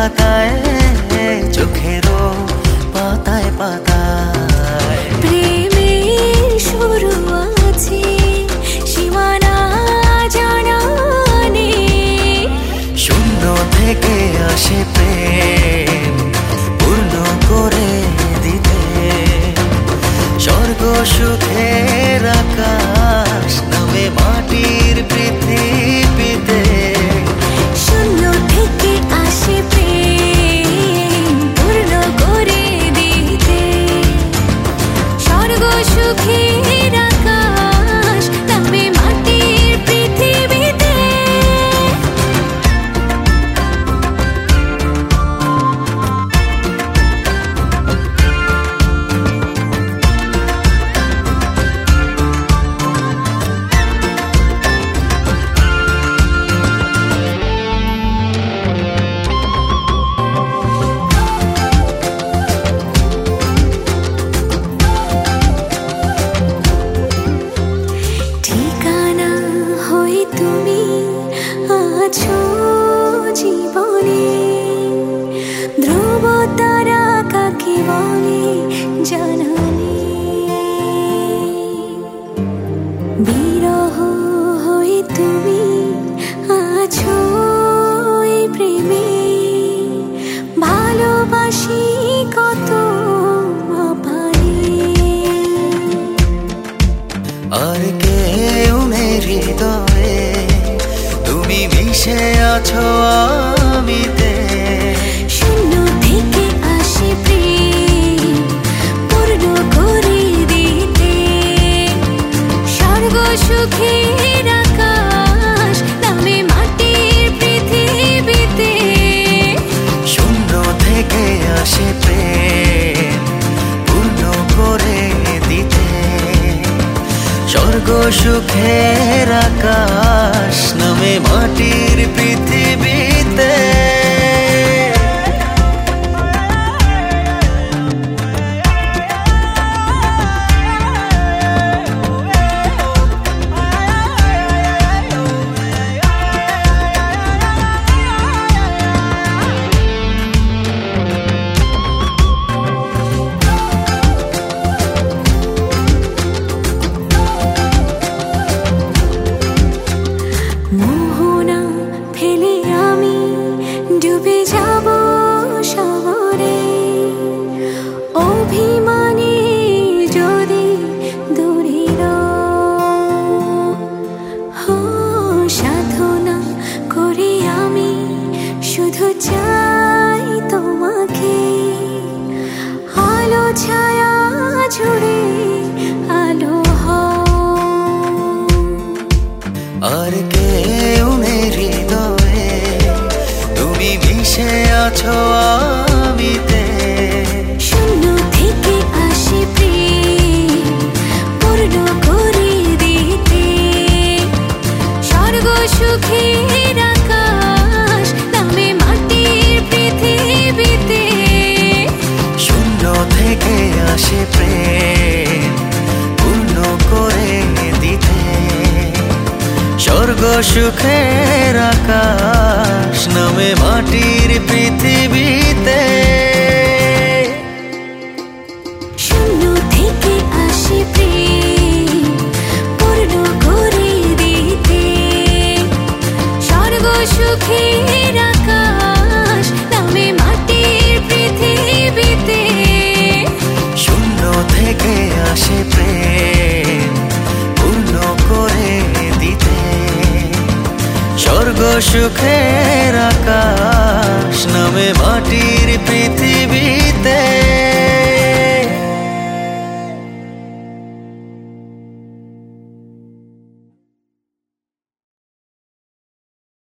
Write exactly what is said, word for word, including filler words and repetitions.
তাকায় চোখেরও পাতায় পাতায়। প্রেমের শুরু আছে সীমানা জানা নেই, শূন্য থেকে আসে প্রেম পূর্ণ করে দিতে। স্বর্গ সুখের আকাশ নামে মাটির পৃথিবীতে। শূন্য থেকে আসে প্রেম পূর্ণ করে দিতে। স্বর্গ সুখের আকাশ নামে মাটির পৃথিবীতে। ঠিকানা হয়ে তুমি আছো জীবনে, ধ্রুব তারা কাকে বলে জানা নেই। বিরহ হয়ে তুমি আছো এই প্রেমে, ভালোবাসি কত মাপানে। আর কেউ নেই হৃদয়ে, তুমি মিশে আছো আমিতে। শূন্য থেকে আসে প্রেম পূর্ণ করে দিতে। স্বর্গ সুখের আকাশ নামে মাটির পৃথিবীতে। শূন্য থেকে আসে প্রেম পূর্ণ করে দিতে। স্বর্গ সুখের আকাশ নামে মাটির পৃথিবীতে। মোহনা ফেলে আমি ডুবে যাব সাগরে, অভিমানে যদি দূরে রও। সাধনা করে আমি শুধু চাই তোমাকে, আলো ছায়া জুড়ে আলো হও। আর কেউ নেই হৃদয়ে, তুমি মিশে আছো আমিতে। শূন্য থেকে আসে প্রেম পূর্ণ করে দিতে। স্বর্গ সুখের আকাশ নামে মাটির পৃথিবীতে। শূন্য থেকে আসে প্রেম পূর্ণ করে দিতে। স্বর্গ সুখের আকাশ নামে মাটির পৃথিবীতে। শূন্য থেকে আসে প্রেম পূর্ণ করে দিতে। স্বর্গ সুখের আকাশ নামে মাটির পৃথিবীতে। শূন্য থেকে আসে প্রেম পূর্ণ করে দিতে। স্বর্গ সুখের আকাশ নামে মাটির পৃথিবীতে।